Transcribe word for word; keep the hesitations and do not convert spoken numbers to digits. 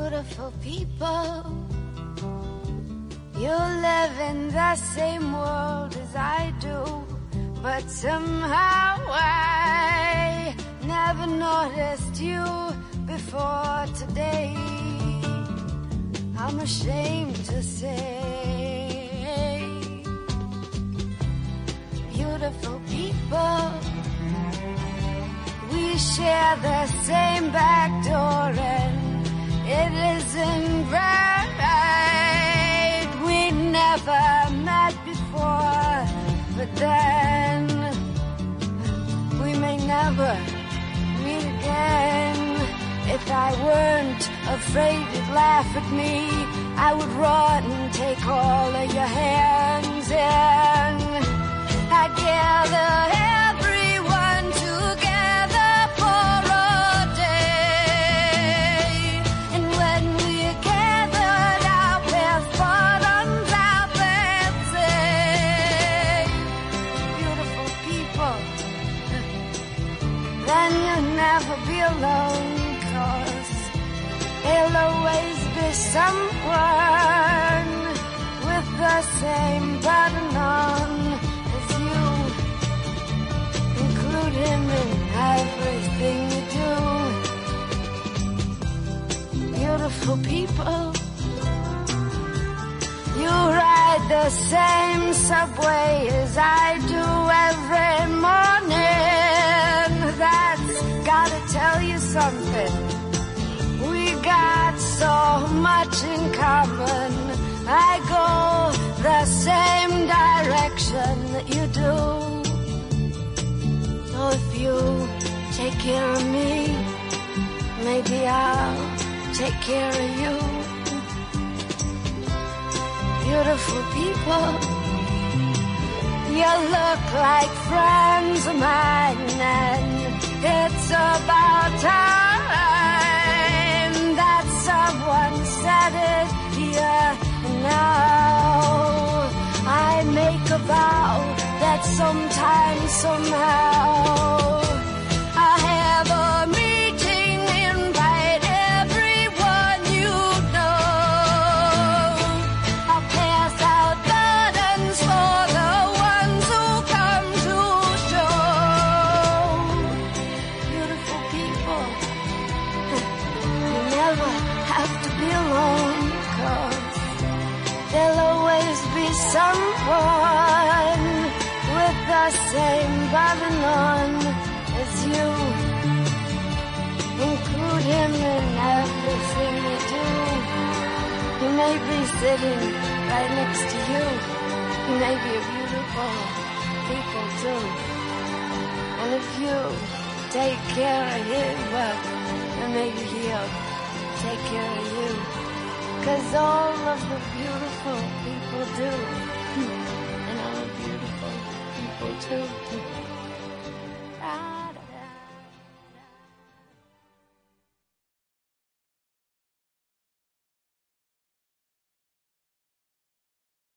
beautiful people. You live in the same world as I do, but somehow I never noticed you before today. I'm ashamed to say, beautiful people, we share the same back door and it isn't right. We never met before, but then we may never meet again. If I weren't afraid you'd laugh at me, I would run and take all of your hands and I'd gather everyone together for a day. And when we're gathered, I'll pass buttons out and say, beautiful people, then you'll never be alone. There'll always be someone with the same button on as you. Include him in everything you do. Beautiful people, you ride the same subway as I do every morning. That's gotta tell you something. Got so much in common. I go the same direction that you do. So if you take care of me, maybe I'll take care of you. Beautiful people, you look like friends of mine, and it's about time that someone said it here and now. I make a vow that sometime, somehow, I'll have a meeting, invite everyone you know. I'll pass out buttons for the ones who come to show. Beautiful people, you never have to be alone, 'cause there'll always be someone with the same button on as you. Include him in everything you do. He may be sitting right next to you. He may be a beautiful people too. And if you take care of him, well, then maybe he'll take care of you. 'Cause all of the beautiful people do. And I'm a beautiful people too.